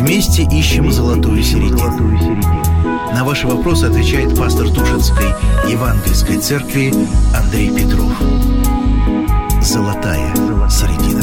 Вместе ищем золотую середину. На ваши вопросы отвечает пастор Тушинской Евангельской церкви Андрей Петров. Золотая середина.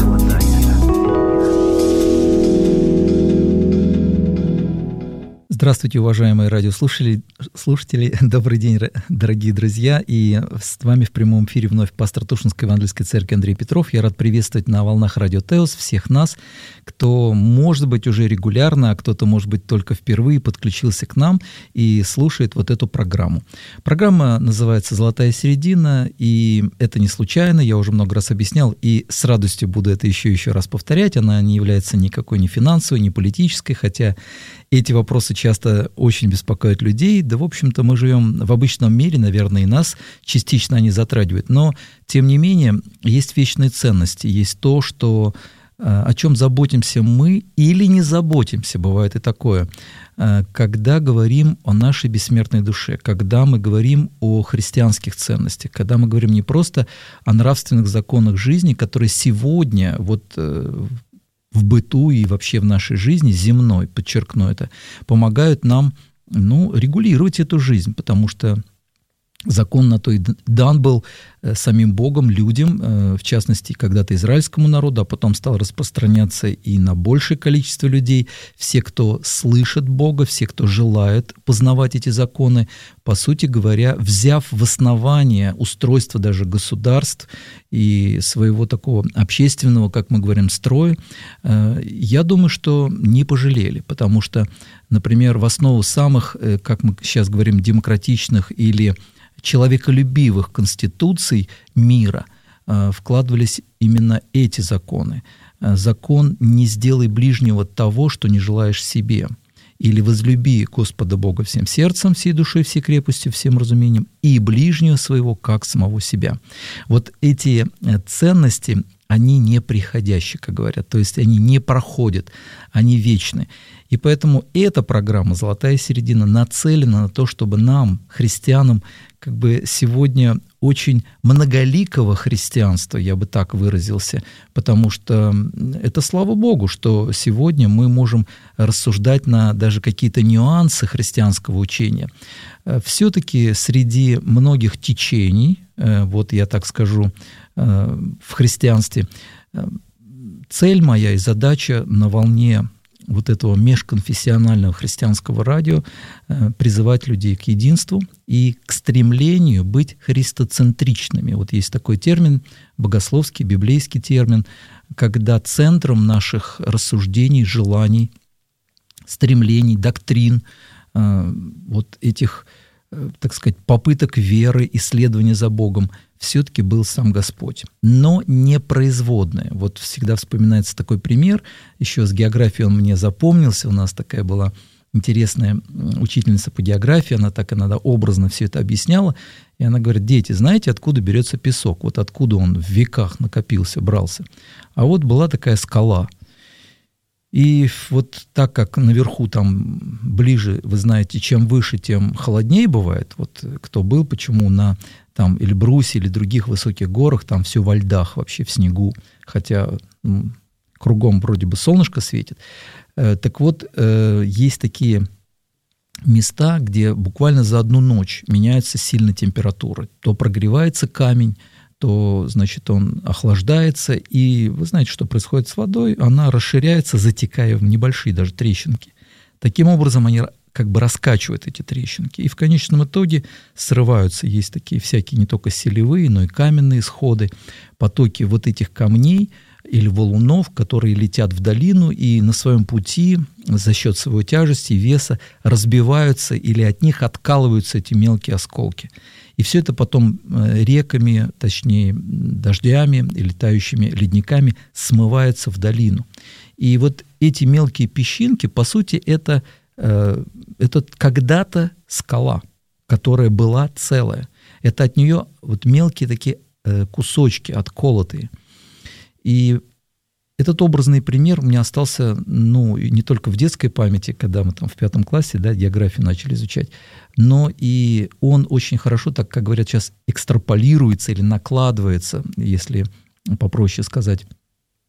Здравствуйте, уважаемые радиослушатели. Добрый день, дорогие друзья. И с вами в прямом эфире вновь пастор Тушинской Евангельской церкви Андрей Петров. Я рад приветствовать на волнах Радио Теос всех нас, кто, может быть, уже регулярно, а кто-то, может быть, только впервые подключился к нам и слушает вот эту программу. Программа называется «Золотая середина», и это не случайно, я уже много раз объяснял, и с радостью буду это еще раз повторять. Она не является никакой ни финансовой, ни политической, хотя эти вопросы часто очень беспокоят людей. Да, в общем-то, мы живем в обычном мире, наверное, и нас частично они затрагивают. Но, тем не менее, есть вечные ценности, есть то, что, о чем заботимся мы или не заботимся, бывает и такое, когда говорим о нашей бессмертной душе, когда мы говорим о христианских ценностях, когда мы говорим не просто о нравственных законах жизни, которые сегодня в быту и вообще в нашей жизни земной, подчеркну это, помогают нам регулировать эту жизнь, потому что закон на то и дан был самим Богом людям, в частности, когда-то израильскому народу, а потом стал распространяться и на большее количество людей. Все, кто слышит Бога, все, кто желает познавать эти законы, по сути говоря, взяв в основание устройство даже государств и своего такого общественного, как мы говорим, строя, я думаю, что не пожалели, потому что, например, в основу самых, как мы сейчас говорим, демократичных или человеколюбивых конституций мира вкладывались именно эти законы. Закон «не сделай ближнего того, что не желаешь себе», или «возлюби Господа Бога всем сердцем, всей душой, всей крепостью, всем разумением, и ближнего своего, как самого себя». Вот эти ценности, они неприходящие, как говорят, то есть они не проходят, они вечны. И поэтому эта программа «Золотая середина» нацелена на то, чтобы нам, христианам, как бы сегодня очень многоликого христианства, я бы так выразился, потому что это слава Богу, что сегодня мы можем рассуждать на даже какие-то нюансы христианского учения. Все-таки среди многих течений, вот я так скажу, в христианстве, цель моя и задача на волне вот этого межконфессионального христианского радио призывать людей к единству и к стремлению быть христоцентричными. Вот есть такой термин, богословский, библейский термин, когда центром наших рассуждений, желаний, стремлений, доктрин, вот этих, так сказать, попыток веры, исследования за Богом, все-таки был сам Господь, но не производное. Вот всегда вспоминается такой пример, еще с географией он мне запомнился, у нас такая была интересная учительница по географии, она так иногда образно все это объясняла, и она говорит: дети, знаете, откуда берется песок? Вот откуда он в веках накопился, брался? А вот была такая скала. И вот так как наверху там ближе, вы знаете, чем выше, тем холоднее бывает. Вот кто был, почему на там Эльбрусе или других высоких горах, там все во льдах, вообще в снегу, хотя кругом вроде бы солнышко светит. Так вот, есть такие места, где буквально за одну ночь меняется сильно температура. То прогревается камень, то, значит, он охлаждается, и вы знаете, что происходит с водой, она расширяется, затекая в небольшие даже трещинки. Таким образом, они как бы раскачивают эти трещинки, и в конечном итоге срываются. Есть такие всякие не только селевые, но и каменные сходы, потоки вот этих камней или валунов, которые летят в долину и на своем пути за счет своей тяжести и веса разбиваются или от них откалываются эти мелкие осколки. И все это потом реками, точнее дождями и летающими ледниками смывается в долину. И вот эти мелкие песчинки, по сути, это когда-то скала, которая была целая. Это от нее вот мелкие такие кусочки отколотые. И этот образный пример у меня остался, не только в детской памяти, когда мы там в 5 классе, географию начали изучать, но и он очень хорошо, так как говорят сейчас, экстраполируется или накладывается, если попроще сказать,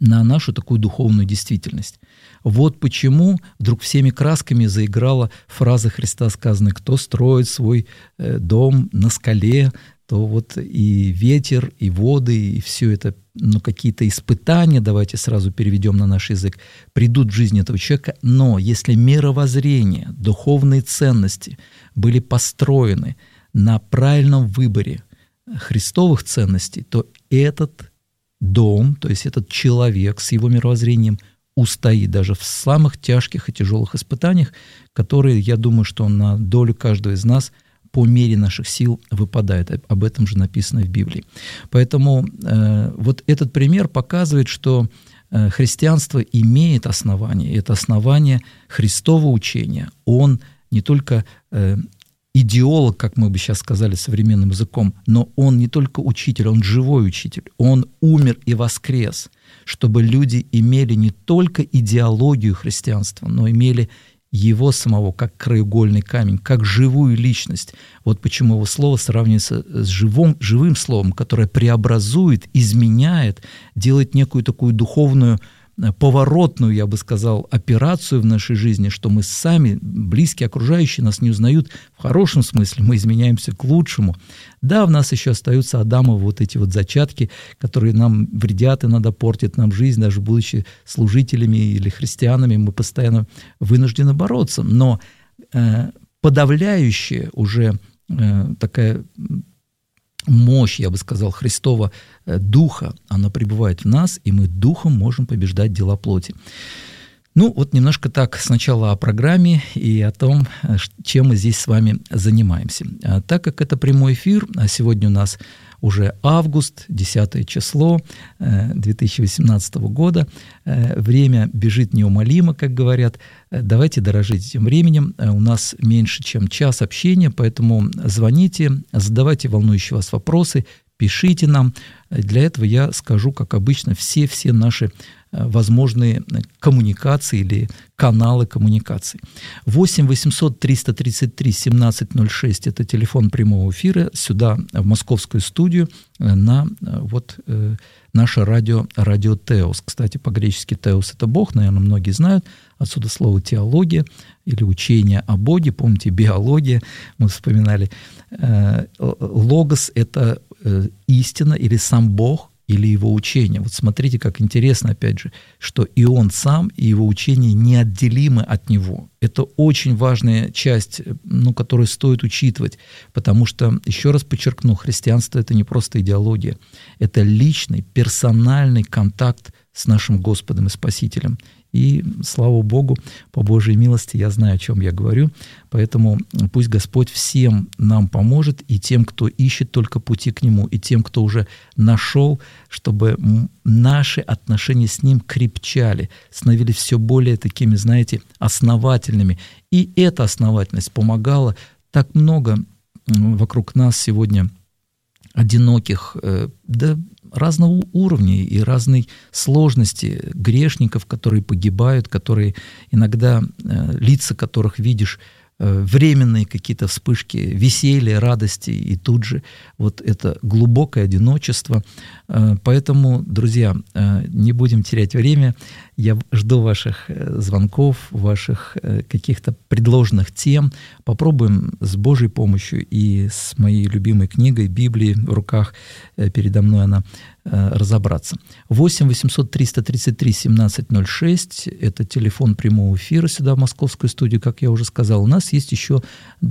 на нашу такую духовную действительность. Вот почему вдруг всеми красками заиграла фраза Христа, сказанная: «Кто строит свой дом на скале, то вот и ветер, и воды, и все это, какие-то испытания, давайте сразу переведем на наш язык, придут в жизнь этого человека». Но если мировоззрение, духовные ценности были построены на правильном выборе христовых ценностей, то этот дом, то есть этот человек с его мировоззрением устоит даже в самых тяжких и тяжелых испытаниях, которые, я думаю, что на долю каждого из нас по мере наших сил выпадает. Об этом же написано в Библии. Поэтому вот этот пример показывает, что христианство имеет основание. Это основание Христового учения. Он не только идеолог, как мы бы сейчас сказали современным языком, но он не только учитель, он живой учитель. Он умер и воскрес, чтобы люди имели не только идеологию христианства, но имели его самого как краеугольный камень, как живую личность. Вот почему его слово сравнивается с живым словом, которое преобразует, изменяет, делает некую такую духовную, поворотную, я бы сказал, операцию в нашей жизни, что мы сами, близкие, окружающие нас не узнают в хорошем смысле, мы изменяемся к лучшему. Да, в нас еще остаются Адамовы вот эти вот зачатки, которые нам вредят, иногда портят нам жизнь, даже будучи служителями или христианами, мы постоянно вынуждены бороться. Но подавляющая уже такая мощь, я бы сказал, Христова Духа, она пребывает в нас, и мы Духом можем побеждать дела плоти. Вот немножко так сначала о программе и о том, чем мы здесь с вами занимаемся. Так как это прямой эфир, а сегодня у нас уже август, 10 число 2018 года, время бежит неумолимо, как говорят. Давайте дорожить этим временем. У нас меньше, чем час общения, поэтому звоните, задавайте волнующие вас вопросы, пишите нам. Для этого я скажу, как обычно, все наши возможные коммуникации или каналы коммуникаций. 8 800 333 1706 – это телефон прямого эфира, сюда, в московскую студию, на наше радио Теос. Кстати, по-гречески Теос – это Бог, наверное, многие знают. Отсюда слово теология или учение о Боге. Помните, биология, мы вспоминали. Логос – это истина или сам Бог, или его учение. Вот смотрите, как интересно, опять же, что и он сам, и его учение неотделимы от него. Это очень важная часть, которую стоит учитывать, потому что, еще раз подчеркну, христианство – это не просто идеология, это личный, персональный контакт с нашим Господом и Спасителем. И, слава Богу, по Божьей милости я знаю, о чем я говорю, поэтому пусть Господь всем нам поможет, и тем, кто ищет только пути к Нему, и тем, кто уже нашел, чтобы наши отношения с Ним крепчали, становились все более такими, основательными. И эта основательность помогала так много вокруг нас сегодня одиноких, разного уровня и разной сложности грешников, которые погибают, которые иногда, лица которых видишь, временные какие-то вспышки веселья, радости, и тут же вот это глубокое одиночество. Поэтому, друзья, не будем терять время. Я жду ваших звонков, ваших каких-то предложенных тем. Попробуем с Божьей помощью и с моей любимой книгой Библии в руках, передо мной она, разобраться. 8 800 333 1706 – это телефон прямого эфира сюда, в московскую студию, как я уже сказал. У нас есть еще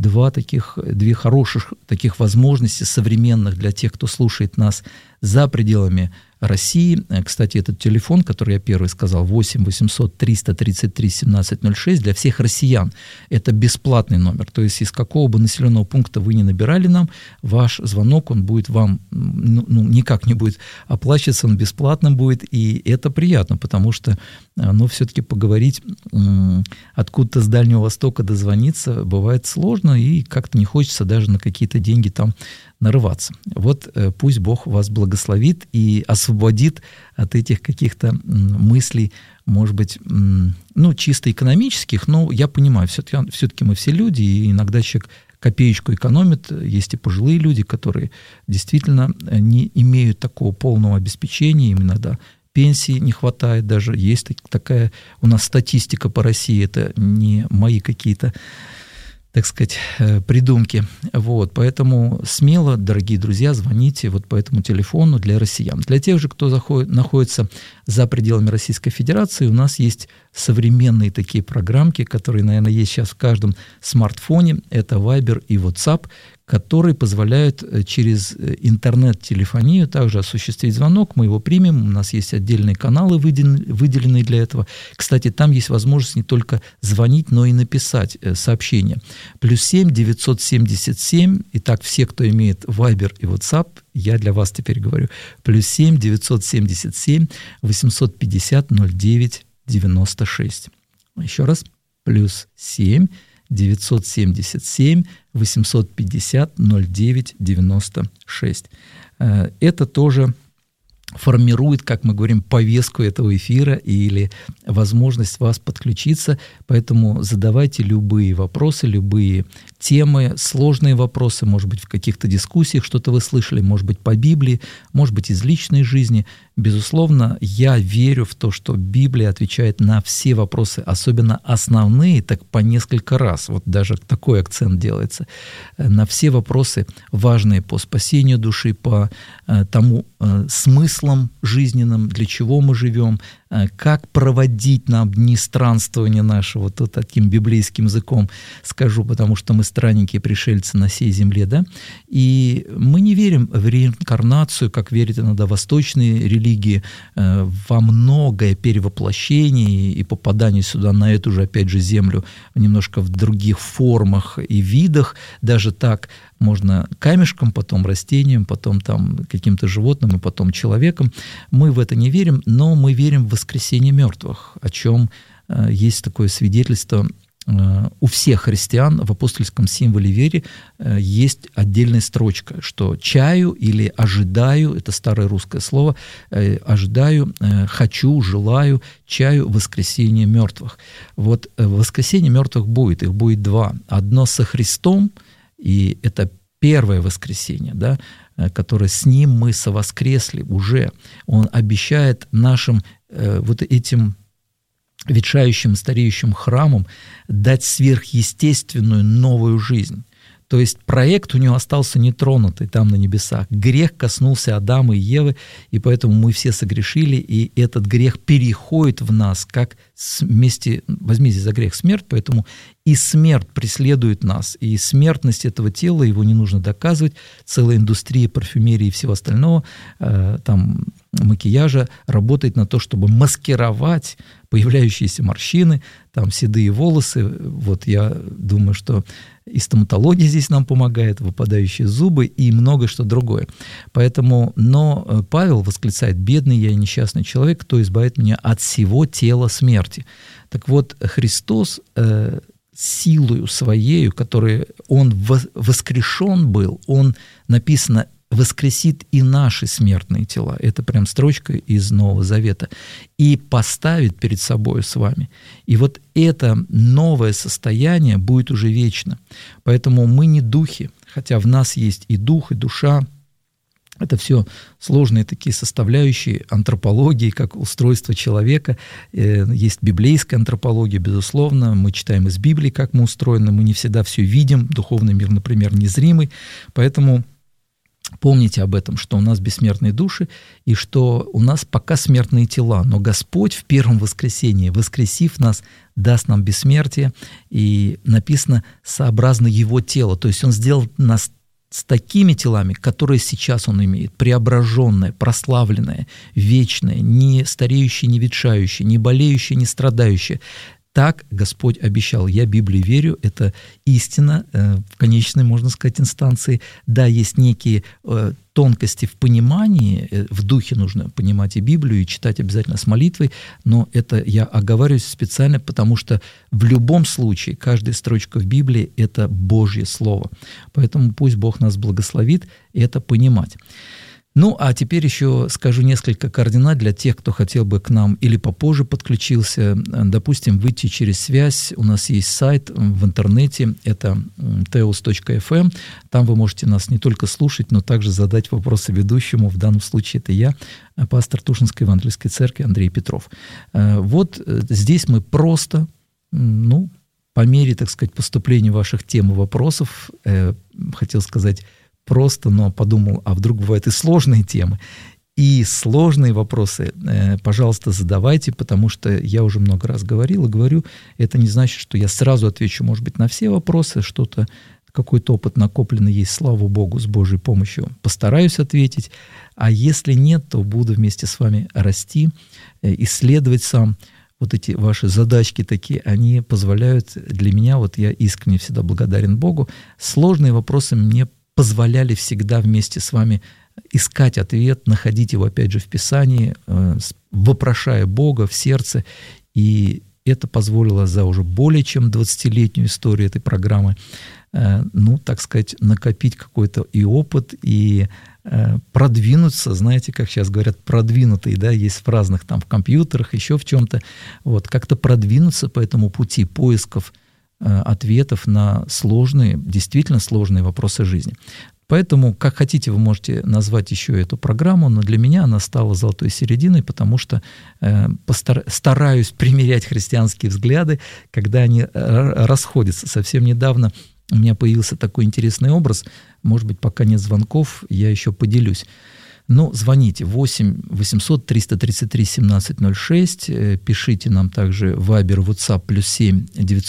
две хороших таких возможности современных для тех, кто слушает нас за пределами России. Кстати, этот телефон, который я первый сказал, 8 800 333 1706, для всех россиян. Это бесплатный номер. То есть из какого бы населенного пункта вы ни набирали нам, ваш звонок, он будет вам, никак не будет оплачиваться, он бесплатным будет. И это приятно, потому что, все-таки поговорить откуда-то с Дальнего Востока дозвониться бывает сложно, и как-то не хочется даже на какие-то деньги там нарываться. Вот пусть Бог вас благословит и освободит от этих каких-то мыслей, может быть, чисто экономических, но я понимаю, все-таки мы все люди, и иногда человек копеечку экономит. Есть и пожилые люди, которые действительно не имеют такого полного обеспечения, им иногда пенсии не хватает даже. Есть такая у нас статистика по России, это не мои какие-то, так сказать, придумки. Вот, поэтому смело, дорогие друзья, звоните вот по этому телефону для россиян. Для тех же, кто находится за пределами Российской Федерации, у нас есть современные такие программки, которые, наверное, есть сейчас в каждом смартфоне. Это Viber и WhatsApp, которые позволяют через интернет-телефонию также осуществить звонок. Мы его примем, у нас есть отдельные каналы, выделенные для этого. Кстати, там есть возможность не только звонить, но и написать сообщение. +7 977, итак, все, кто имеет Viber и WhatsApp, я для вас теперь говорю, +7 977 850 09 96. Еще раз, +7 977 850 09 96. Это тоже формирует, как мы говорим, повестку этого эфира или возможность вас подключиться. Поэтому задавайте любые вопросы, любые темы, сложные вопросы, может быть, в каких-то дискуссиях что-то вы слышали, может быть, по Библии, может быть, из личной жизни. Безусловно, я верю в то, что Библия отвечает на все вопросы, особенно основные, так по несколько раз. Вот даже такой акцент делается. На все вопросы, важные по спасению души, по тому смыслам жизненным, для чего мы живем, как проводить нам дни странствования нашего, вот таким библейским языком скажу, потому что мы странники, пришельцы на сей земле, да, и мы не верим в реинкарнацию, как верят иногда восточные религии, во многое перевоплощение и попадание сюда, на эту же, опять же, землю, немножко в других формах и видах, даже так, можно камешком, потом растением, потом там каким-то животным и потом человеком. Мы в это не верим, но мы верим в воскресение мертвых, о чем есть такое свидетельство у всех христиан. В апостольском символе веры есть отдельная строчка, что чаю или ожидаю, это старое русское слово, ожидаю, хочу, желаю, чаю воскресения мертвых. Вот воскресение мертвых будет, их будет два. Одно со Христом, и это первое воскресенье, да, которое с Ним мы совоскресли уже. Он обещает нашим вот этим ветшающим, стареющим храмам дать сверхъестественную новую жизнь. То есть проект у него остался нетронутый там на небесах. Грех коснулся Адама и Евы, и поэтому мы все согрешили, и этот грех переходит в нас, как вместе, возьмите за грех смерть, поэтому и смерть преследует нас, и смертность этого тела, его не нужно доказывать, целая индустрия парфюмерии и всего остального, там макияжа работает на то, чтобы маскировать появляющиеся морщины, там седые волосы. Вот я думаю, что и стоматология здесь нам помогает, выпадающие зубы и много что другое. Поэтому, но Павел восклицает: «Бедный я и несчастный человек, кто избавит меня от всего тела смерти». Так вот, Христос силою Своею, которой Он воскрешен был, Он, написано, воскресит и наши смертные тела. Это прям строчка из Нового Завета. И поставит перед собой с вами. И вот это новое состояние будет уже вечно. Поэтому мы не духи, хотя в нас есть и дух, и душа. Это все сложные такие составляющие антропологии, как устройство человека. Есть библейская антропология, безусловно. Мы читаем из Библии, как мы устроены. Мы не всегда все видим. Духовный мир, например, незримый. Поэтому помните об этом, что у нас бессмертные души и что у нас пока смертные тела. Но Господь в первом воскресении, воскресив нас, даст нам бессмертие. И написано «сообразно Его телу». То есть Он сделал нас с такими телами, которые сейчас Он имеет, преображенное, прославленное, вечное, не стареющее, не ветшающее, не болеющее, не страдающее. Так Господь обещал. Я Библии верю, это истина в конечной, можно сказать, инстанции. Да, есть некие тонкости в понимании, в духе нужно понимать и Библию, и читать обязательно с молитвой, но это я оговариваюсь специально, потому что в любом случае каждая строчка в Библии – это Божье Слово. Поэтому пусть Бог нас благословит это понимать. Ну, а теперь еще скажу несколько координат для тех, кто хотел бы к нам или попозже подключился. Допустим, выйти через связь. У нас есть сайт в интернете, это teos.fm. Там вы можете нас не только слушать, но также задать вопросы ведущему. В данном случае это я, пастор Тушинской Евангельской Церкви Андрей Петров. Вот здесь мы просто, по мере, так сказать, поступления ваших тем и вопросов, хотел сказать, просто, но подумал, а вдруг бывают и сложные темы. И сложные вопросы, пожалуйста, задавайте, потому что я уже много раз говорил и говорю, это не значит, что я сразу отвечу, может быть, на все вопросы, что-то, какой-то опыт накопленный есть, слава Богу, с Божьей помощью постараюсь ответить, а если нет, то буду вместе с вами расти, исследовать сам. Вот эти ваши задачки такие, они позволяют для меня, вот я искренне всегда благодарен Богу, сложные вопросы мне позволяли всегда вместе с вами искать ответ, находить его, опять же, в Писании, вопрошая Бога в сердце. И это позволило за уже более чем 20-летнюю историю этой программы, так сказать, накопить какой-то и опыт, и продвинуться, знаете, как сейчас говорят, продвинутые, да, есть в разных там в компьютерах, еще в чем-то, вот, как-то продвинуться по этому пути поисков ответов на сложные, действительно сложные вопросы жизни. Поэтому, как хотите, вы можете назвать еще эту программу, но для меня она стала золотой серединой, потому что стараюсь примерять христианские взгляды, когда они расходятся. Совсем недавно у меня появился такой интересный образ, может быть, пока нет звонков, я еще поделюсь. Звоните 8 800 333 1706, пишите нам также в Viber, WhatsApp +7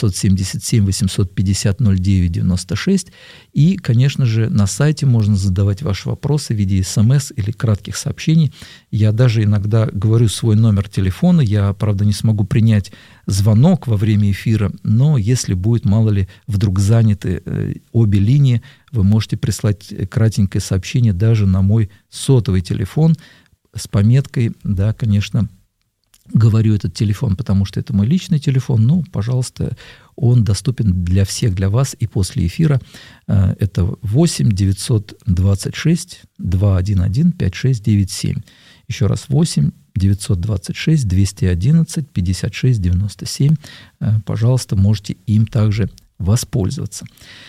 977 850 09 96, и, конечно же, на сайте можно задавать ваши вопросы в виде СМС или кратких сообщений. Я даже иногда говорю свой номер телефона, я, правда, не смогу принять звонок во время эфира, но если будет, мало ли, вдруг заняты обе линии, вы можете прислать кратенькое сообщение даже на мой сотовый телефон с пометкой, да, конечно, говорю этот телефон, потому что это мой личный телефон, пожалуйста, он доступен для всех, для вас и после эфира. Это 8 926 211 5697. Еще раз, 8 926 211 56 97. Пожалуйста, можете им также воспользоваться.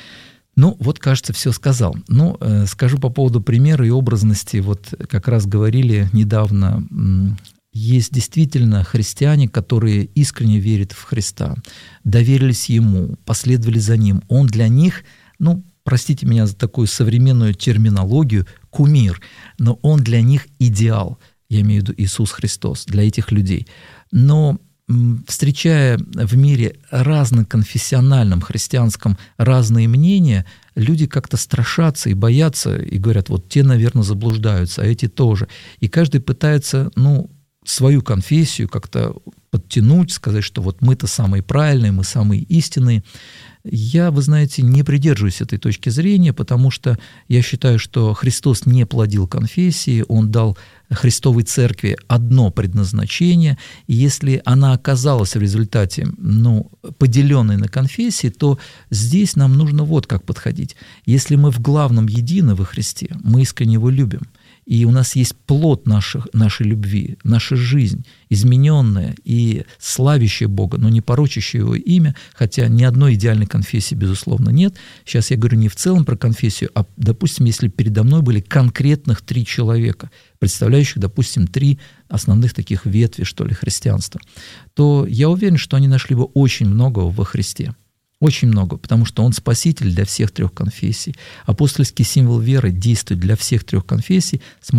Кажется, все сказал. Скажу по поводу примера и образности. Вот как раз говорили недавно, есть действительно христиане, которые искренне верят в Христа, доверились Ему, последовали за Ним. Он для них, простите меня за такую современную терминологию, кумир, но Он для них идеал. Я имею в виду Иисус Христос, для этих людей. Но встречая в мире разноконфессиональном, христианском разные мнения, люди как-то страшатся и боятся, и говорят, вот те, наверное, заблуждаются, а эти тоже. И каждый пытается, свою конфессию как-то подтянуть, сказать, что вот мы-то самые правильные, мы самые истинные. Я, вы знаете, не придерживаюсь этой точки зрения, потому что я считаю, что Христос не плодил конфессии, Он дал Христовой Церкви одно предназначение, и если она оказалась в результате, поделенной на конфессии, то здесь нам нужно вот как подходить. Если мы в главном едины во Христе, мы искренне Его любим, и у нас есть плод нашей любви, наша жизнь, измененная и славящая Бога, но не порочащая Его имя, хотя ни одной идеальной конфессии, безусловно, нет. Сейчас я говорю не в целом про конфессию, а, допустим, если передо мной были конкретных 3 человека, представляющих, допустим, 3 основных таких ветви, что ли, христианства, то я уверен, что они нашли бы очень многого во Христе. Очень много, потому что Он спаситель для всех 3 конфессий. Апостольский символ веры действует для всех 3 конфессий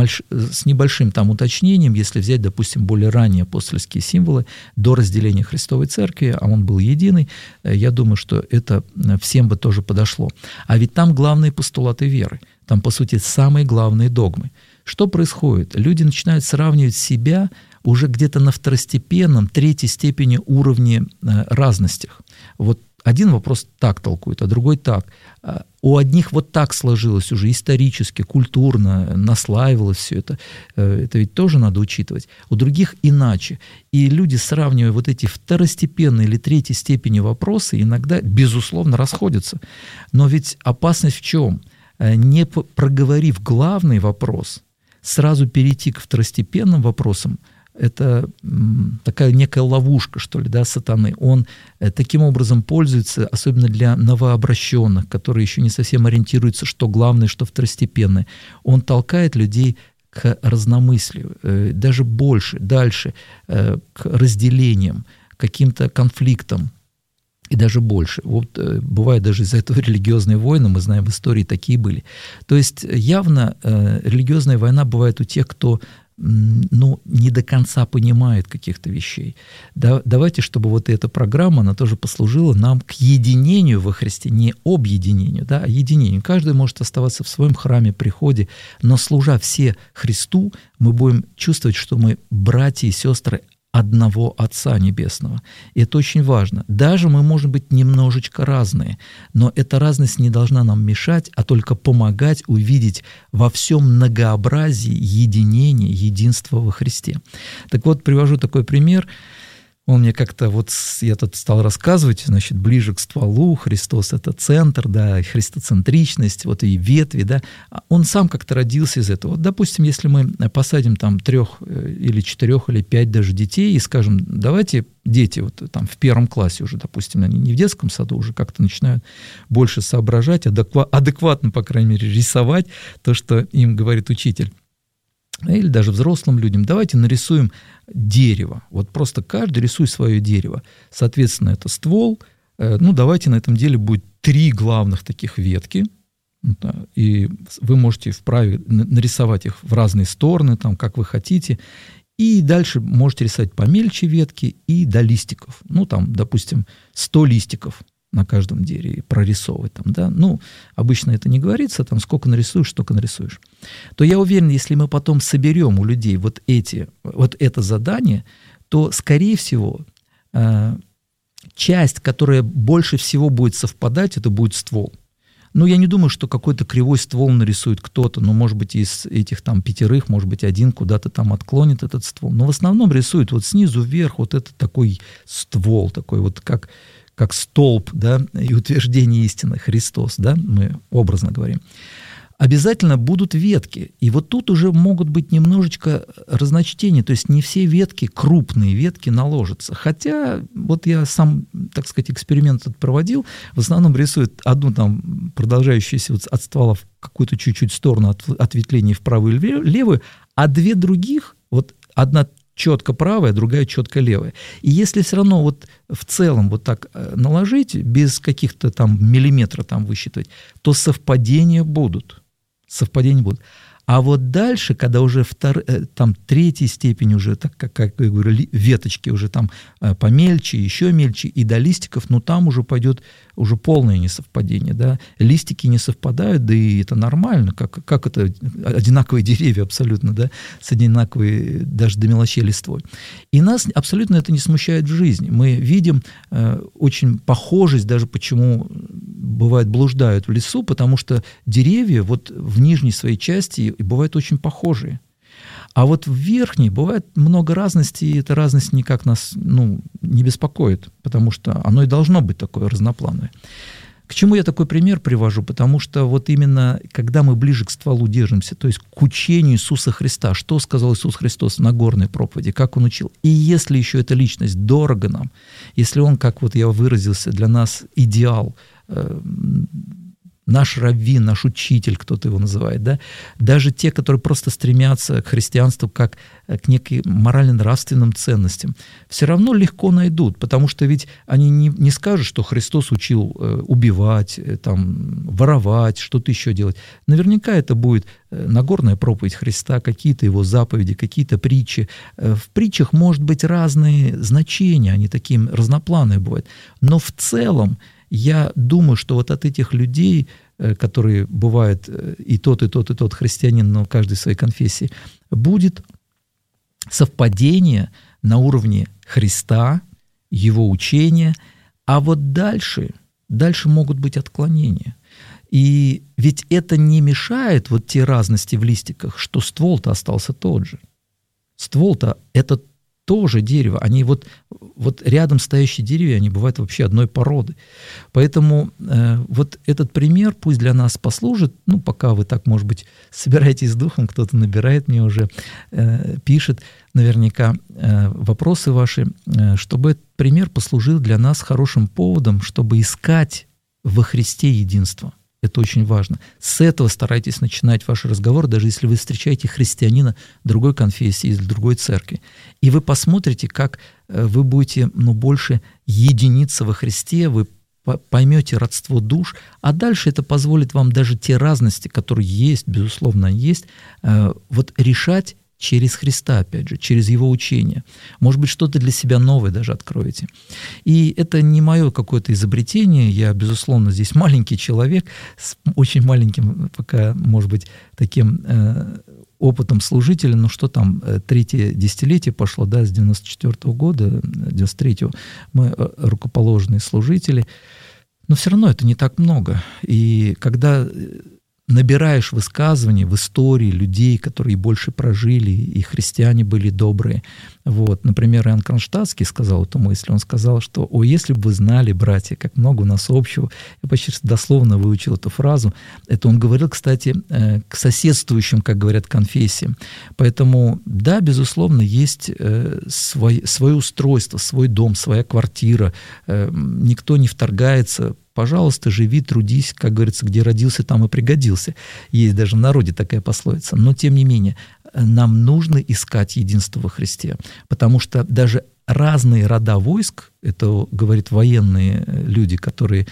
с небольшим там уточнением, если взять, допустим, более ранние апостольские символы до разделения Христовой Церкви, а он был единый, я думаю, что это всем бы тоже подошло. А ведь там главные постулаты веры, там, по сути, самые главные догмы. Что происходит? Люди начинают сравнивать себя уже где-то на второстепенном, 3-й степени уровне разностях. Вот один вопрос так толкует, а другой так. У одних вот так сложилось уже исторически, культурно, наслаивалось все это. Это ведь тоже надо учитывать. У других иначе. И люди, сравнивая вот эти второстепенные или 3-й степени вопросы, иногда, безусловно, расходятся. Но ведь опасность в чем? Не проговорив главный вопрос, сразу перейти к второстепенным вопросам, это такая некая ловушка, что ли, да, сатаны. Он таким образом пользуется, особенно для новообращенных, которые еще не совсем ориентируются, что главное, что второстепенное. Он толкает людей к разномыслию, даже больше, дальше, к разделениям, к каким-то конфликтам. И даже больше. Вот бывает даже из-за этого религиозные войны, мы знаем, в истории такие были. То есть явно религиозная война бывает у тех, кто не до конца понимает каких-то вещей. Давайте, чтобы вот эта программа, она тоже послужила нам к единению во Христе, не объединению, да, а единению. Каждый может оставаться в своем храме, приходе, но служа все Христу, мы будем чувствовать, что мы братья и сестры одного Отца Небесного. И это очень важно. Даже мы можем быть немножечко разные, но эта разность не должна нам мешать, а только помогать увидеть во всем многообразии единение, единство во Христе. Так вот, привожу такой пример. Он мне как-то, я тут стал рассказывать, значит, ближе к стволу, Христос — это центр, да, христоцентричность, вот и ветви, да. Он сам как-то родился из этого. Вот, допустим, если мы посадим там 3 или 4 или 5 даже детей и скажем, давайте дети вот там в 1 классе уже, допустим, они не в детском саду, уже как-то начинают больше соображать, адекватно, по крайней мере, рисовать то, что им говорит учитель. Или даже взрослым людям, давайте нарисуем дерево. Вот просто каждый рисуй свое дерево. Соответственно, это ствол. Давайте на этом деле будет 3 главных таких ветки. И вы можете вправе нарисовать их в разные стороны, там, как вы хотите. И дальше можете рисовать помельче ветки и до листиков. Допустим, 100 листиков на каждом дереве прорисовывать там, да, обычно это не говорится, там сколько нарисуешь, столько нарисуешь, то я уверен, если мы потом соберем у людей вот это задание, то, скорее всего, часть, которая больше всего будет совпадать, это будет ствол. Я не думаю, что какой-то кривой ствол нарисует кто-то, может быть, из этих там 5, может быть, один куда-то там отклонит этот ствол, но в основном рисует вот снизу вверх вот это такой ствол, такой вот как столб, да, и утверждение истины, Христос, да, мы образно говорим. Обязательно будут ветки. И вот тут уже могут быть немножечко разночтения, то есть не все ветки, крупные ветки наложатся. Хотя вот я сам, так сказать, эксперимент этот проводил, в основном рисуют одну там продолжающуюся от ствола в какую-то чуть-чуть сторону ответвления в правую или левую, а 2 других, вот одна четко правая, другая четко левая. И если все равно вот в целом вот так наложить, без каких-то там миллиметров там высчитывать, то совпадения будут. А вот дальше, когда уже там 3-й степень уже, так как я говорю, веточки уже там помельче, еще мельче, и до листиков, там уже пойдет уже полное несовпадение, да. Листики не совпадают, да и это нормально, как это одинаковые деревья абсолютно, да, с одинаковой даже до мелочей листвой. И нас абсолютно это не смущает в жизни. Мы видим очень похожесть, даже почему бывает блуждают в лесу, потому что деревья вот в нижней своей части бывают очень похожие. А вот в верхней бывает много разности, и эта разность никак нас не беспокоит, потому что оно и должно быть такое разноплановое. К чему я такой пример привожу? Потому что вот именно когда мы ближе к стволу держимся, то есть к учению Иисуса Христа, что сказал Иисус Христос на Нагорной проповеди, как Он учил, и если еще эта личность дорого нам, если Он, как вот я выразился, для нас идеал, наш раввин, наш учитель, кто-то его называет, да, даже те, которые просто стремятся к христианству как к неким морально-нравственным ценностям, все равно легко найдут, потому что ведь они не скажут, что Христос учил убивать, там, воровать, что-то еще делать. Наверняка это будет Нагорная проповедь Христа, какие-то его заповеди, какие-то притчи. В притчах может быть разные значения, они такие разноплановые бывают, но в целом я думаю, что вот от этих людей, которые бывают и тот христианин, но каждый в своей конфессии, будет совпадение на уровне Христа, его учения, а вот дальше могут быть отклонения. И ведь это не мешает, вот те разности в листиках, что ствол-то остался тот же. Ствол-то — это тоже дерево. Они вот рядом стоящие деревья, они бывают вообще одной породы. Поэтому вот этот пример пусть для нас послужит, пока вы так, может быть, собираетесь с духом, кто-то набирает мне уже, пишет наверняка вопросы ваши, чтобы этот пример послужил для нас хорошим поводом, чтобы искать во Христе единство. Это очень важно. С этого старайтесь начинать ваш разговор, даже если вы встречаете христианина другой конфессии или другой церкви. И вы посмотрите, как вы будете больше единиться во Христе, вы поймете родство душ, а дальше это позволит вам даже те разности, которые есть, безусловно, есть, решать через Христа, опять же, через Его учение. Может быть, что-то для себя новое даже откроете. И это не мое какое-то изобретение. Я, безусловно, здесь маленький человек с очень маленьким, пока, может быть, таким опытом служителя. Ну что там, третье десятилетие пошло, да, с 94-го года, 93-го. Мы рукоположенные служители. Но все равно это не так много. И когда набираешь высказываний в истории людей, которые больше прожили, и христиане были добрые. Например, Иоанн Кронштадтский сказал эту мысль. Он сказал, что если бы вы знали, братья, как много у нас общего. Я почти дословно выучил эту фразу. Это он говорил, кстати, к соседствующим, как говорят, конфессиям. Поэтому, да, безусловно, есть свое устройство, свой дом, своя квартира. Никто не вторгается. Пожалуйста, живи, трудись, как говорится, где родился, там и пригодился. Есть даже в народе такая пословица. Но, тем не менее, нам нужно искать единство во Христе, потому что даже разные рода войск, это говорят военные люди, которые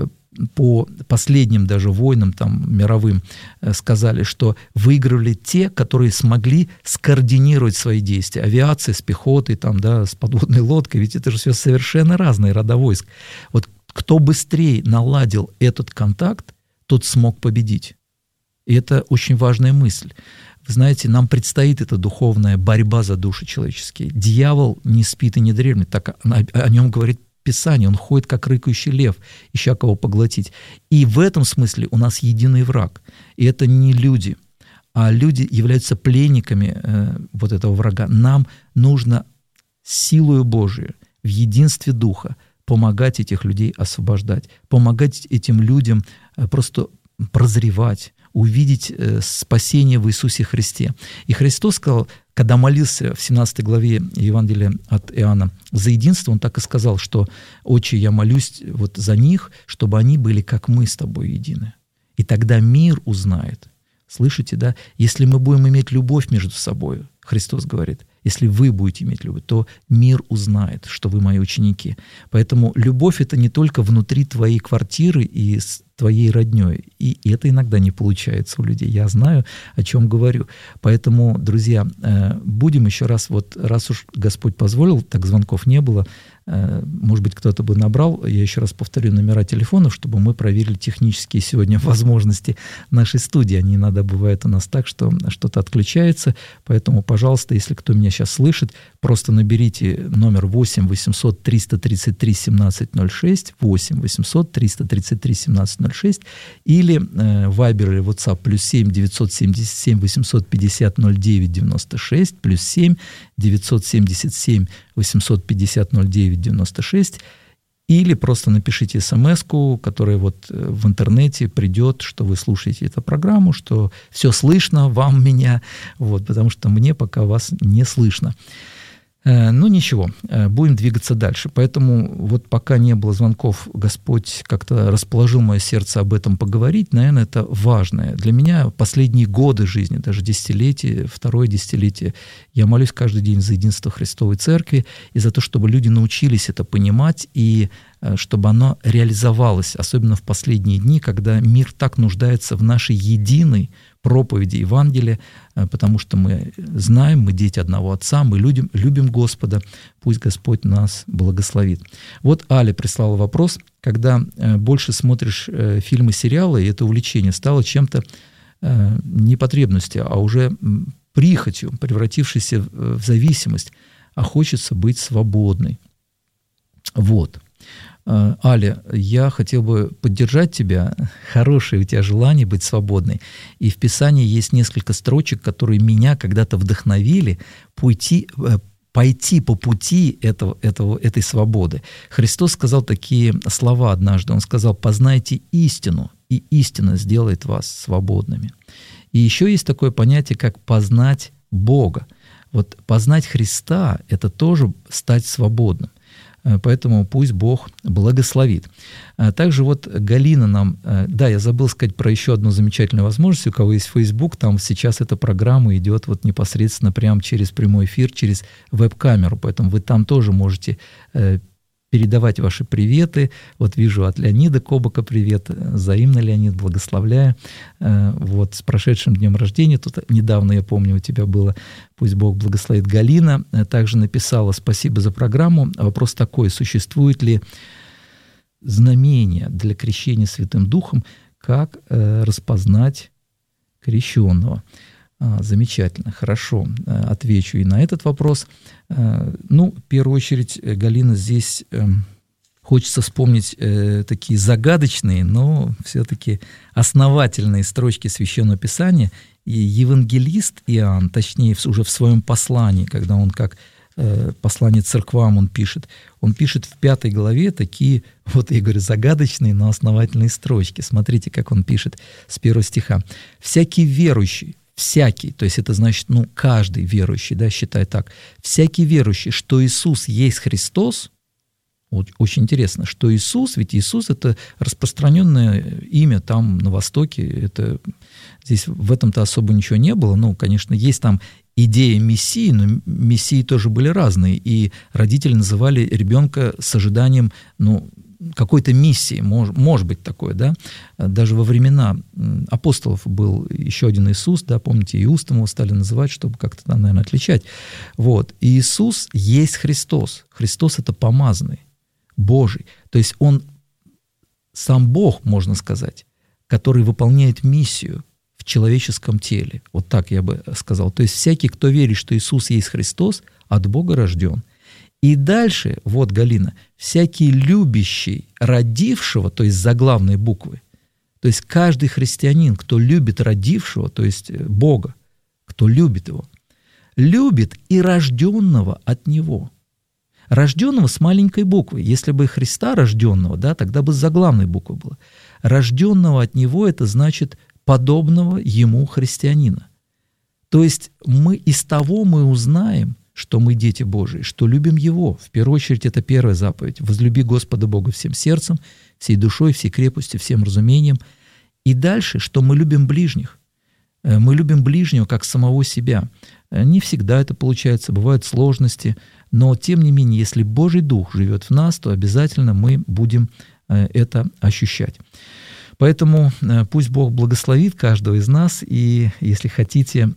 по последним даже войнам мировым сказали, что выигрывали те, которые смогли скоординировать свои действия. Авиация с пехотой, с подводной лодкой, ведь это же все совершенно разные рода войск. Кто быстрее наладил этот контакт, тот смог победить. И это очень важная мысль. Вы знаете, нам предстоит эта духовная борьба за души человеческие. Дьявол не спит и не дремлет, так о нем говорит Писание. Он ходит, как рыкающий лев, ища кого поглотить. И в этом смысле у нас единый враг. И это не люди, а люди являются пленниками этого врага. Нам нужно силою Божию, в единстве Духа, помогать этих людей освобождать, помогать этим людям просто прозревать, увидеть спасение в Иисусе Христе. И Христос сказал, когда молился в 17 главе Евангелия от Иоанна за единство, Он так и сказал, что «Отче, я молюсь за них, чтобы они были, как мы с Тобой едины». И тогда мир узнает. Слышите, да? Если мы будем иметь любовь между собой, Христос говорит, если вы будете иметь любовь, то мир узнает, что вы мои ученики. Поэтому любовь — это не только внутри твоей квартиры и с твоей роднёй. И это иногда не получается у людей. Я знаю, о чем говорю. Поэтому, друзья, будем еще раз, раз уж Господь позволил, так звонков не было, может быть, кто-то бы набрал, я еще раз повторю номера телефонов, чтобы мы проверили технические сегодня возможности нашей студии. Они иногда бывают у нас так, что что-то отключается. Поэтому, пожалуйста, если кто меня сейчас слышит, просто наберите номер 8 800 333 1706, 8 800 333 1706, или Viber или WhatsApp +7 977 850 09 96, +7 977 850 09 96, или просто напишите смс-ку, которая в интернете придет, что вы слушаете эту программу, что все слышно вам, меня, потому что мне пока вас не слышно. Ну ничего, будем двигаться дальше. Поэтому пока не было звонков, Господь как-то расположил мое сердце об этом поговорить. Наверное, это важное. Для меня последние годы жизни, даже десятилетие, второе десятилетие, я молюсь каждый день за единство Христовой Церкви и за то, чтобы люди научились это понимать и чтобы оно реализовалось, особенно в последние дни, когда мир так нуждается в нашей единой проповеди Евангелия, потому что мы знаем, мы дети одного Отца, мы любим Господа, пусть Господь нас благословит. Аля прислала вопрос, когда больше смотришь фильмы, сериалы, и это увлечение стало чем-то не потребностью, а уже прихотью, превратившейся в зависимость, а хочется быть свободной. Аля, я хотел бы поддержать тебя. Хорошее у тебя желание быть свободной. И в Писании есть несколько строчек, которые меня когда-то вдохновили пойти по пути этой свободы. Христос сказал такие слова однажды. Он сказал: «Познайте истину, и истина сделает вас свободными». И еще есть такое понятие, как познать Бога. Вот познать Христа — это тоже стать свободным. Поэтому пусть Бог благословит. Также вот Галина нам... Да, я забыл сказать про еще одну замечательную возможность. У кого есть Facebook, там сейчас эта программа идет вот непосредственно прямо через прямой эфир, через веб-камеру. Поэтому вы там тоже можете передавать ваши приветы. Вот вижу от Леонида Кобака привет. Взаимно, Леонид, благословляю. Вот с прошедшим днем рождения. Тут недавно, я помню, у тебя было. Пусть Бог благословит. Галина также написала: «Спасибо за программу. Вопрос такой: существует ли знамение для крещения Святым Духом? Как распознать крещенного?» Замечательно, хорошо, отвечу и на этот вопрос. Ну, в первую очередь, Галина, здесь хочется вспомнить такие загадочные, но все-таки основательные строчки Священного Писания. И евангелист Иоанн, точнее, уже в своем послании, когда он как послание церквам он пишет в 5 главе такие, вот я говорю, загадочные, но основательные строчки. Смотрите, как он пишет с 1 стиха. «Всякий верующий», всякий, то есть это значит, каждый верующий, да, считай так, всякий верующий, что Иисус есть Христос, вот, очень интересно, что Иисус, ведь Иисус — это распространенное имя там на Востоке, это, здесь в этом-то особо ничего не было, конечно, есть там идея Мессии, но Мессии тоже были разные, и родители называли ребенка с ожиданием, какой-то миссии, может быть такое, да, даже во времена апостолов был еще один Иисус, да, помните, Иустом его стали называть, чтобы как-то там, наверное, отличать, вот, и Иисус есть Христос, Христос — это помазанный, Божий, то есть Он сам Бог, можно сказать, который выполняет миссию в человеческом теле, вот так я бы сказал, то есть всякий, кто верит, что Иисус есть Христос, от Бога рожден. И дальше, вот, Галина, всякий любящий родившего, то есть заглавной буквы, то есть каждый христианин, кто любит родившего, то есть Бога, кто любит Его, любит и рожденного от Него. Рожденного с маленькой буквы. Если бы Христа рожденного, да, тогда бы с заглавной буквы было. Рожденного от Него — это значит подобного Ему христианина. То есть из того мы узнаем, что мы дети Божии, что любим Его. В первую очередь, это первая заповедь. «Возлюби Господа Бога всем сердцем, всей душой, всей крепостью, всем разумением». И дальше, что мы любим ближних. Мы любим ближнего как самого себя. Не всегда это получается, бывают сложности, но тем не менее, если Божий Дух живет в нас, то обязательно мы будем это ощущать. Поэтому пусть Бог благословит каждого из нас, и если хотите,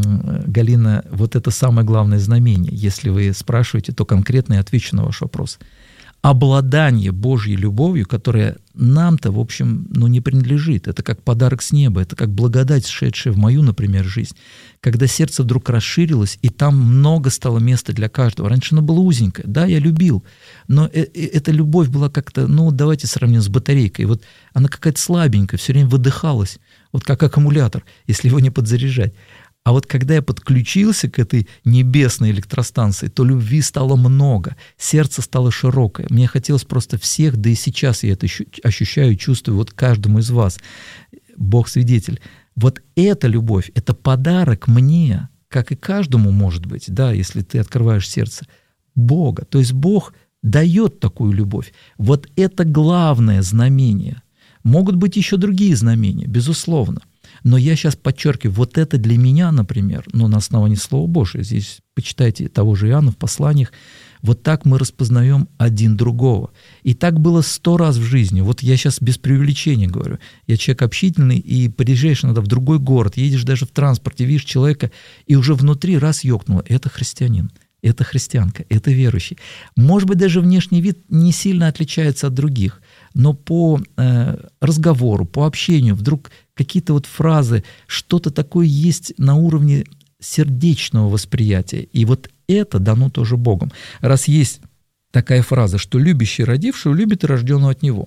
Галина, вот это самое главное знамение. Если вы спрашиваете, то конкретно я отвечу на ваш вопрос. Обладание Божьей любовью, которая нам-то, в общем, не принадлежит. Это как подарок с неба, это как благодать, сшедшая в мою, например, жизнь. Когда сердце вдруг расширилось, и там много стало места для каждого. Раньше оно было узенькое. Да, я любил, но эта любовь была как-то, давайте сравним с батарейкой. Вот она какая-то слабенькая, все время выдыхалась, вот как аккумулятор, если его не подзаряжать. А вот когда я подключился к этой небесной электростанции, то любви стало много, сердце стало широкое. Мне хотелось просто всех, да и сейчас я это ощущаю, чувствую вот каждому из вас. Бог свидетель. Вот эта любовь, это подарок мне, как и каждому может быть, да, если ты открываешь сердце, Бога. То есть Бог дает такую любовь. Вот это главное знамение. Могут быть еще другие знамения, безусловно. Но я сейчас подчеркиваю, вот это для меня, например, на основании Слова Божия, здесь почитайте того же Иоанна в посланиях, вот так мы распознаем один другого. И так было 100 раз в жизни. Вот я сейчас без преувеличения говорю. Я человек общительный, и приезжаешь иногда в другой город, едешь даже в транспорте, видишь человека, и уже внутри раз ёкнуло. Это христианин, это христианка, это верующий. Может быть, даже внешний вид не сильно отличается от других, но по разговору, по общению вдруг какие-то вот фразы, что-то такое есть на уровне сердечного восприятия. И вот это дано тоже Богом. Раз есть такая фраза, что любящий родившего любит и рожденного от Него.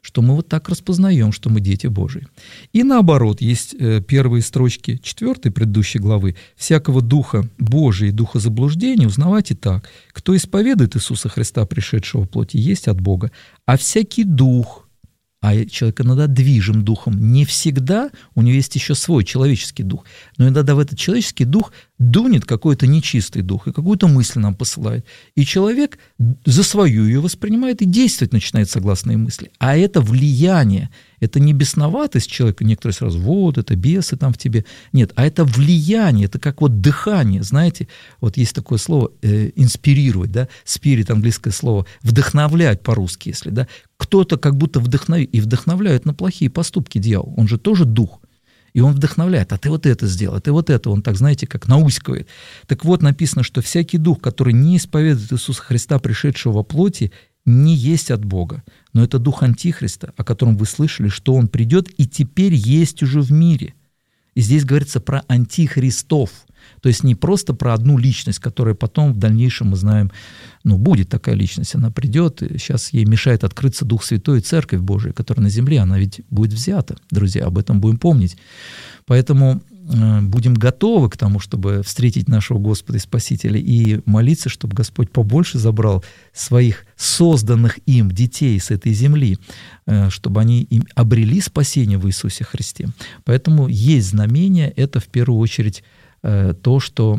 что мы вот так распознаем, что мы дети Божии. И наоборот, есть первые строчки 4 предыдущей главы. «Всякого духа Божия и духа заблуждения узнавайте так. Кто исповедует Иисуса Христа, пришедшего в плоти, есть от Бога. А всякий дух». А человек иногда движим духом. Не всегда у него есть еще свой человеческий дух. Но иногда в этот человеческий дух дунет какой-то нечистый дух и какую-то мысль нам посылает. И человек за свою ее воспринимает и действовать начинает согласно ее мысли. А это влияние, это не бесноватость человека. Некоторые сразу, вот, это бесы там в тебе. Нет, а это влияние, это как вот дыхание. Знаете, вот есть такое слово инспирировать, да, спирит, английское слово, вдохновлять по-русски, если, да. Кто-то как будто вдохновляет на плохие поступки дьявол. Он же тоже дух. И он вдохновляет, а ты вот это сделал, а ты вот это, он так, знаете, как науськивает. Так вот, написано, что всякий дух, который не исповедует Иисуса Христа, пришедшего во плоти, не есть от Бога. Но это дух Антихриста, о котором вы слышали, что он придет и теперь есть уже в мире. И здесь говорится про антихристов. То есть не просто про одну личность, которая потом в дальнейшем, мы знаем, будет такая личность, она придет, и сейчас ей мешает открыться Дух Святой и Церковь Божия, которая на земле, она ведь будет взята, друзья, об этом будем помнить. Поэтому будем готовы к тому, чтобы встретить нашего Господа и Спасителя, и молиться, чтобы Господь побольше забрал своих созданных им детей с этой земли, чтобы они обрели спасение в Иисусе Христе. Поэтому есть знамение, это в первую очередь то, что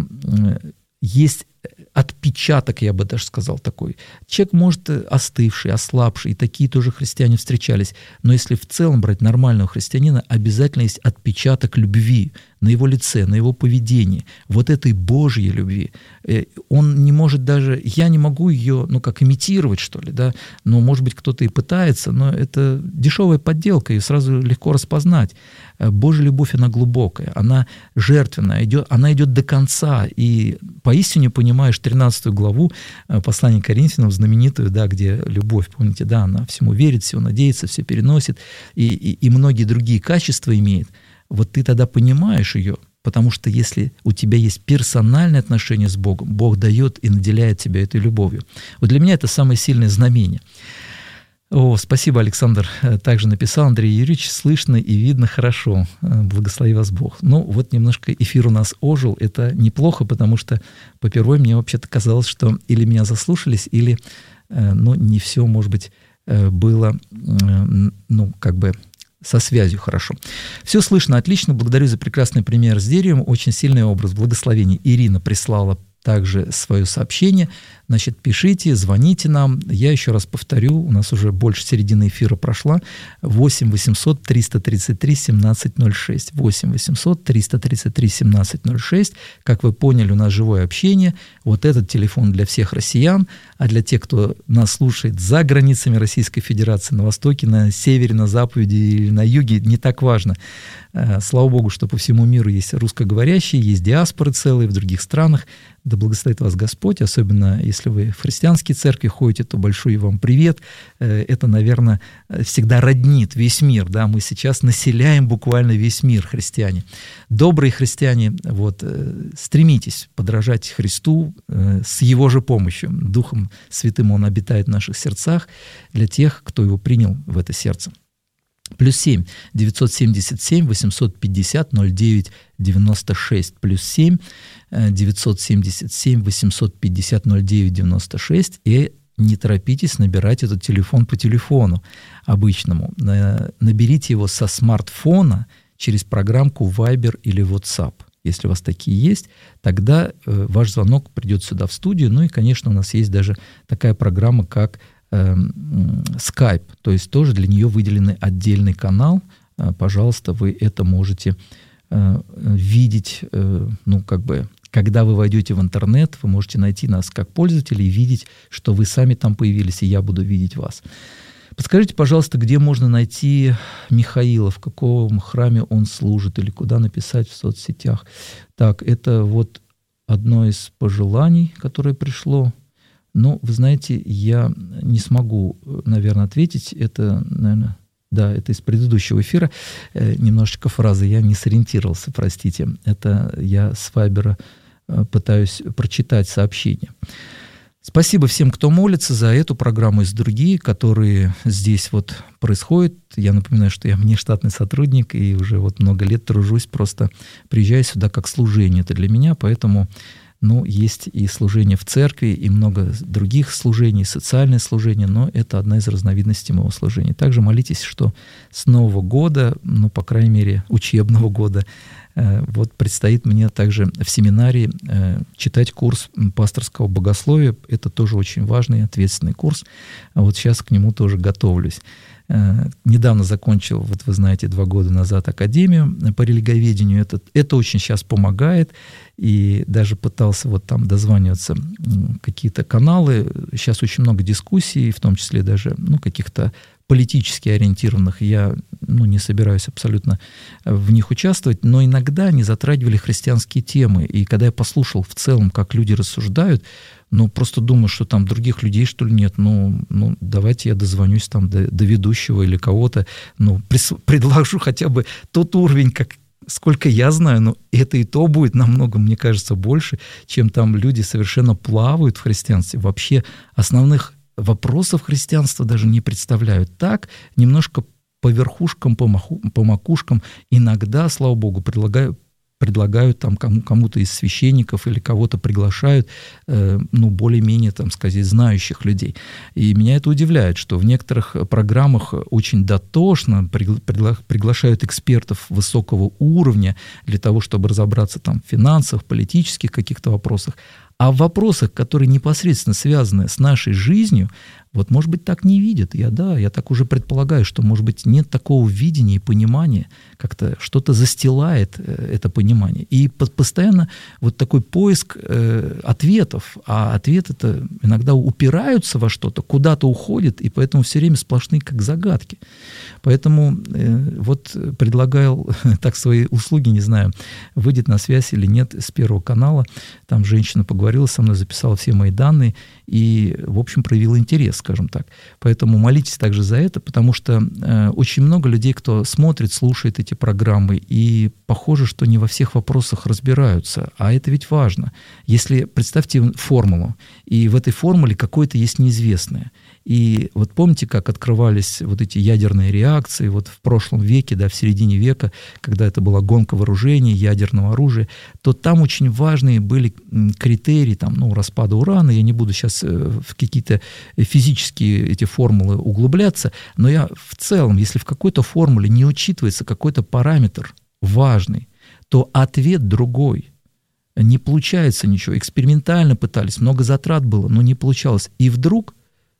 есть отпечаток, я бы даже сказал, такой. Человек может остывший, ослабший, и такие тоже христиане встречались. Но если в целом брать нормального христианина, обязательно есть отпечаток любви на его лице, на его поведении, вот этой Божьей любви. Он не может даже, я не могу ее, как имитировать, что ли, да, но, может быть, кто-то и пытается, но это дешевая подделка, ее сразу легко распознать. Божья любовь, она глубокая, она жертвенная, она идет до конца, и поистине понимаешь 13 главу послания к Коринфянам, знаменитую, да, где любовь, помните, да, она всему верит, всего надеется, все переносит, и многие другие качества имеет. Вот ты тогда понимаешь ее, потому что если у тебя есть персональное отношение с Богом, Бог дает и наделяет тебя этой любовью. Вот для меня это самое сильное знамение. Спасибо, Александр. Также написал Андрей Юрьевич, слышно и видно хорошо. Благослови вас Бог. Вот немножко эфир у нас ожил. Это неплохо, потому что попервой мне вообще-то казалось, что или меня заслушались, или не все, может быть, было со связью хорошо. Все слышно отлично. Благодарю за прекрасный пример с деревом. Очень сильный образ. Благословений. Ирина прислала также свое сообщение. Значит, пишите, звоните нам. Я еще раз повторю, у нас уже больше середины эфира прошла. 8 800 333 1706. 8 800 333 1706. Как вы поняли, у нас живое общение. Вот этот телефон для всех россиян, а для тех, кто нас слушает за границами Российской Федерации, на востоке, на севере, на западе или на юге, не так важно. Слава Богу, что по всему миру есть русскоговорящие, есть диаспоры целые в других странах. Да благословит вас Господь, особенно если вы в христианские церкви ходите, то большой вам привет. Это, наверное, всегда роднит весь мир. Да? Мы сейчас населяем буквально весь мир, христиане. Добрые христиане, стремитесь подражать Христу с Его же помощью. Духом Святым Он обитает в наших сердцах для тех, кто Его принял в это сердце. +7 977 850 09 96, +7 977 850 09 96, и не торопитесь набирать этот телефон по телефону обычному. Наберите его со смартфона через программку Viber или WhatsApp. Если у вас такие есть, тогда ваш звонок придет сюда в студию. И, конечно, у нас есть даже такая программа, как Skype, то есть тоже для нее выделенный отдельный канал. Пожалуйста, вы это можете видеть, когда вы войдете в интернет, вы можете найти нас как пользователей и видеть, что вы сами там появились, и я буду видеть вас. Подскажите, пожалуйста, где можно найти Михаила, в каком храме он служит, или куда написать в соцсетях. Так, это одно из пожеланий, которое пришло. Вы знаете, я не смогу, наверное, ответить. Это, наверное, это из предыдущего эфира. Немножечко фразы я не сориентировался, простите. Это я с Вайбера пытаюсь прочитать сообщение. Спасибо всем, кто молится за эту программу и за другие, которые здесь вот происходят. Я напоминаю, что я внештатный сотрудник и уже вот много лет тружусь, просто приезжаю сюда как служение. Это для меня, поэтому есть и служение в церкви, и много других служений, социальное служение, но это одна из разновидностей моего служения. Также молитесь, что с Нового года, по крайней мере, учебного года, вот предстоит мне также в семинарии читать курс пасторского богословия. Это тоже очень важный и ответственный курс. А вот сейчас к нему тоже готовлюсь. Недавно закончил, вот вы знаете, 2 года назад академию по религоведению. Это очень сейчас помогает. И даже пытался вот там дозваниваться какие-то каналы. Сейчас очень много дискуссий, в том числе даже каких-то политически ориентированных. Я не собираюсь абсолютно в них участвовать, но иногда они затрагивали христианские темы. И когда я послушал в целом, как люди рассуждают, просто думаю, что там других людей, что ли, нет. Давайте я дозвонюсь там до ведущего или кого-то, предложу хотя бы тот уровень, сколько я знаю, но это и то будет намного, мне кажется, больше, чем там люди совершенно плавают в христианстве. Вообще основных вопросов христианства даже не представляют. Так, немножко по верхушкам, по макушкам, иногда, слава Богу, предлагают там кому-то из священников или кого-то приглашают, более-менее, знающих людей. И меня это удивляет, что в некоторых программах очень дотошно приглашают экспертов высокого уровня для того, чтобы разобраться там в финансах, политических каких-то вопросах. А в вопросах, которые непосредственно связаны с нашей жизнью, может быть, так не видят. Я так уже предполагаю, что, может быть, нет такого видения и понимания, как-то что-то застилает это понимание. И постоянно вот такой поиск ответов, а ответы-то иногда упираются во что-то, куда-то уходят, и поэтому все время сплошные как загадки. Поэтому предлагаю так свои услуги, не знаю, выйдет на связь или нет, с Первого канала. Там женщина поговорила со мной, записала все мои данные и, в общем, проявила интерес, скажем так. Поэтому молитесь также за это, потому что очень много людей, кто смотрит, слушает эти программы, и похоже, что не во всех вопросах разбираются. А это ведь важно. Если, представьте формулу, и в этой формуле какое-то есть неизвестное. И помните, как открывались эти ядерные реакции в прошлом веке, в середине века, когда это была гонка вооружений, ядерного оружия, то там очень важные были критерии распада урана. Я не буду сейчас в какие-то физические эти формулы углубляться, но я в целом, если в какой-то формуле не учитывается какой-то параметр важный, то ответ другой. Не получается ничего. Экспериментально пытались, много затрат было, но не получалось. И вдруг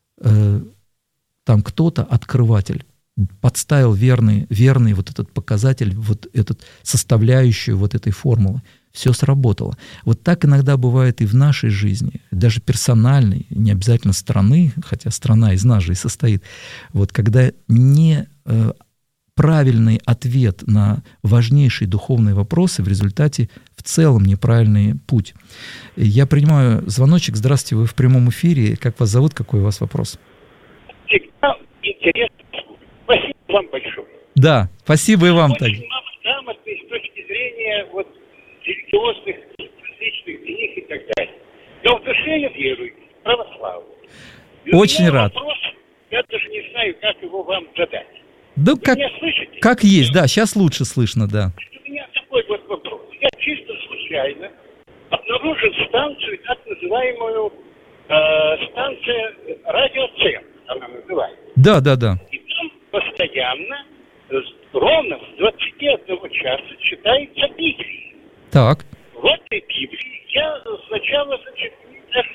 там кто-то, открыватель, подставил верный этот показатель, этот составляющую этой формулы. Все сработало. Так иногда бывает и в нашей жизни, даже персональной, не обязательно страны, хотя страна из нас же и состоит. Когда не правильный ответ на важнейшие духовные вопросы, в результате в целом неправильный путь. Я принимаю звоночек. Здравствуйте, вы в прямом эфире. Как вас зовут? Какой у вас вопрос? Всегда интересно. Спасибо вам большое. Да, спасибо и вам также. Очень грамотный с точки зрения религиозных, различных книг и так далее. Но в душе я верую, православный. Очень рад. Вопрос, я даже не знаю, как его вам задать. Да, вы меня слышите? Как есть, да, сейчас лучше слышно, да. У меня такой вопрос. Я чисто случайно обнаружил станцию, так называемую станция радиоцентр, она называется. Да. И там постоянно, ровно с 21 часа читается Библия. Так. В этой Библии я сначала, даже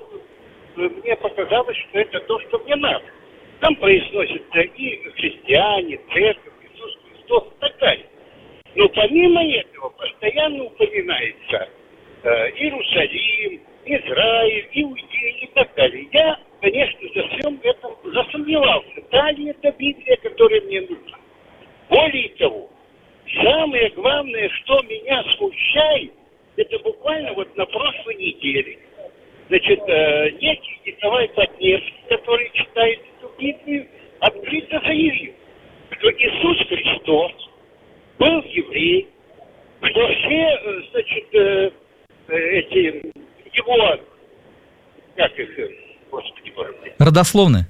мне показалось, что это то, что мне надо. Там произносятся и христиане, церковь, Иисус Христос и так далее. Но помимо этого постоянно упоминается Иерусалим, Израиль, Иудея и так далее. Я, конечно, за всем этом засомневался. Та ли это Библия, которая мне нужна? Более того, самое главное, что меня смущает, это буквально на прошлой неделе. Некий Николай Потневский, который читает эту Библию, открыто заявил, что Иисус Христос был еврей, что все, его как их, господи боже мой, Родословные?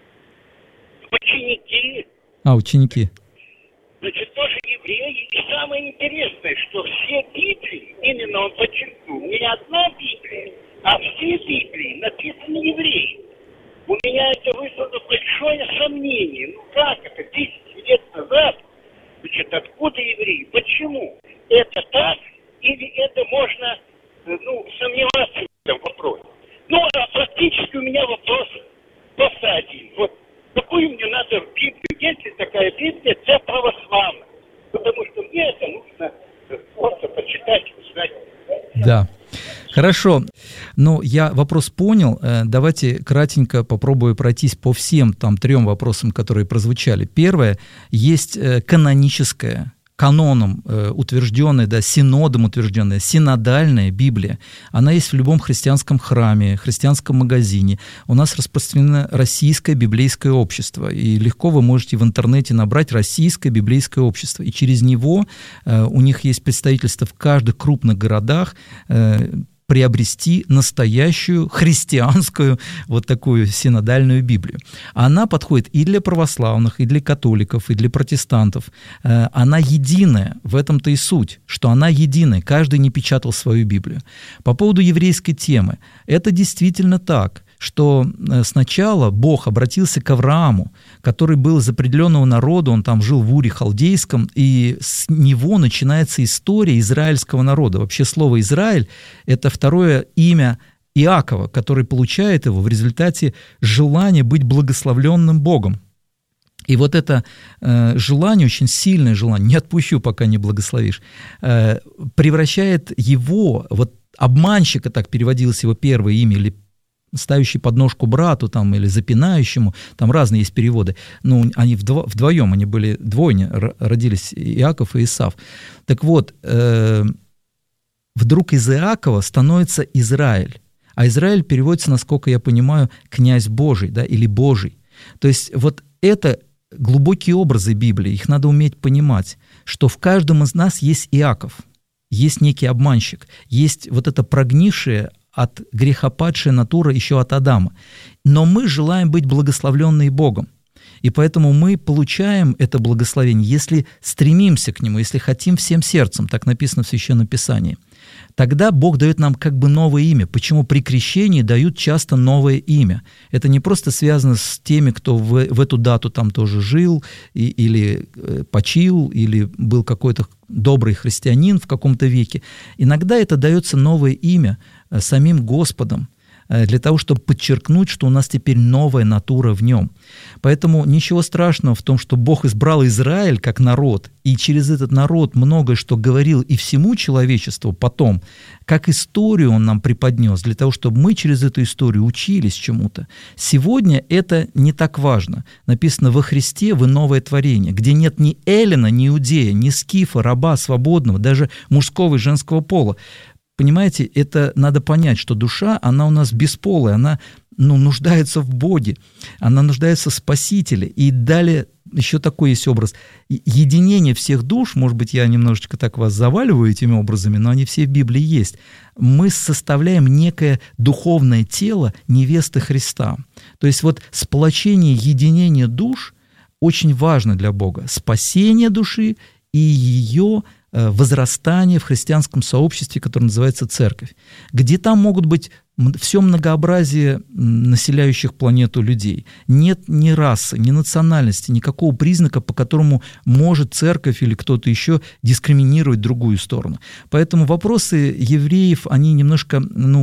ученики, Ученики. значит, тоже евреи. И самое интересное, что все Библии, именно он подчеркнул, не одна Библия, а все Библии написаны евреи. У меня это вызвало большое сомнение. Ну как это, 10 лет назад, значит, откуда евреи? Почему? Это так? Или это можно, сомневаться в этом вопросе? Ну, а практически у меня вопрос просто один. Вот какую мне надо Библию, если такая Библия, это православная? Потому что мне это нужно просто почитать, узнать. Да. Хорошо. Ну, я вопрос понял. Давайте кратенько попробую пройтись по всем там 3 вопросам, которые прозвучали. Первое. Есть каноническое, каноном утвержденная, да, синодом утвержденная, синодальная Библия. Она есть в любом христианском храме, христианском магазине. У нас распространено российское библейское общество, и легко вы можете в интернете набрать российское библейское общество, и через него у них есть представительство в каждых крупных городах, приобрести настоящую христианскую вот такую синодальную Библию. Она подходит и для православных, и для католиков, и для протестантов. Она единая, в этом-то и суть, что она единая, каждый не печатал свою Библию. По поводу еврейской темы, это действительно так, что сначала Бог обратился к Аврааму, который был из определенного народа, он там жил в Уре Халдейском, и с него начинается история израильского народа. Вообще слово «Израиль» — это второе имя Иакова, который получает его в результате желания быть благословленным Богом. И вот это желание, очень сильное желание, не отпущу, пока не благословишь, превращает его, вот обманщика, так переводилось его первое имя, или ставящий подножку брату там, или запинающему, там разные есть переводы, но они вдвоем, они были двойня, родились Иаков и Исав. Так вот, вдруг из Иакова становится Израиль, а Израиль переводится, насколько я понимаю, князь Божий, да, или Божий. То есть вот это глубокие образы Библии, их надо уметь понимать, что в каждом из нас есть Иаков, есть некий обманщик, есть вот это прогнившее от греха падшая натура еще от Адама. Но мы желаем быть благословленные Богом. И поэтому мы получаем это благословение, если стремимся к нему, если хотим всем сердцем, так написано в Священном Писании. Тогда Бог дает нам как бы новое имя. Почему при крещении дают часто новое имя? Это не просто связано с теми, кто в эту дату там тоже жил, или почил, или был какой-то добрый христианин в каком-то веке. Иногда это дается новое имя самим Господом, для того, чтобы подчеркнуть, что у нас теперь новая натура в нем. Поэтому ничего страшного в том, что Бог избрал Израиль как народ, и через этот народ многое что говорил и всему человечеству потом, как историю Он нам преподнес, для того, чтобы мы через эту историю учились чему-то. Сегодня это не так важно. Написано: «Во Христе вы новое творение», где нет ни эллина, ни иудея, ни скифа, раба, свободного, даже мужского и женского пола. Понимаете, это надо понять, что душа, она у нас бесполая, она нуждается в Боге, она нуждается в Спасителе. И далее еще такой есть образ. Единение всех душ, может быть, я немножечко так вас заваливаю этими образами, но они все в Библии есть. Мы составляем некое духовное тело невесты Христа. То есть вот сплочение, единение душ очень важно для Бога. Спасение души и ее возрастание в христианском сообществе, которое называется церковь, где там могут быть все многообразие населяющих планету людей. Нет ни расы, ни национальности, никакого признака, по которому может церковь или кто-то еще дискриминировать другую сторону. Поэтому вопросы евреев, они немножко,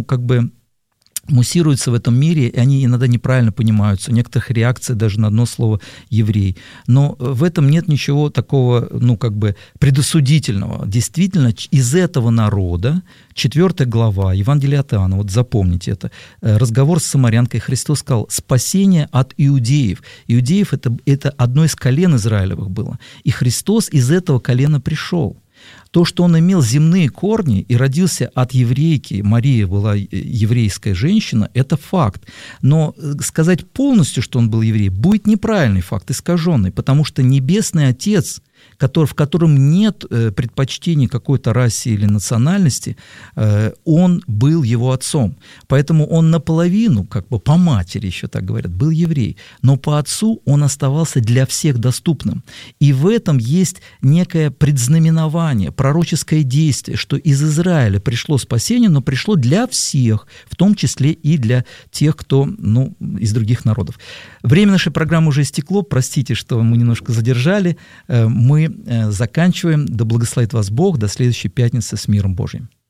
муссируются в этом мире, и они иногда неправильно понимаются. У некоторых реакция даже на одно слово «еврей». Но в этом нет ничего такого, предосудительного. Действительно, из этого народа, 4 глава Евангелия от Иоанна, вот запомните это, разговор с самарянкой, Христос сказал: «Спасение от иудеев». Иудеев — это одно из колен Израилевых было. И Христос из этого колена пришел. То, что он имел земные корни и родился от еврейки, Мария была еврейская женщина, это факт. Но сказать полностью, что он был еврей, будет неправильный факт, искаженный, потому что Небесный Отец в котором нет предпочтений какой-то расе или национальности, он был его отцом. Поэтому он наполовину, как бы по матери еще так говорят, был еврей, но по отцу он оставался для всех доступным. И в этом есть некое предзнаменование, пророческое действие, что из Израиля пришло спасение, но пришло для всех, в том числе и для тех, кто из других народов. Время нашей программы уже истекло, простите, что мы немножко задержали. Мы заканчиваем. Да благословит вас Бог. До следующей пятницы с миром Божьим.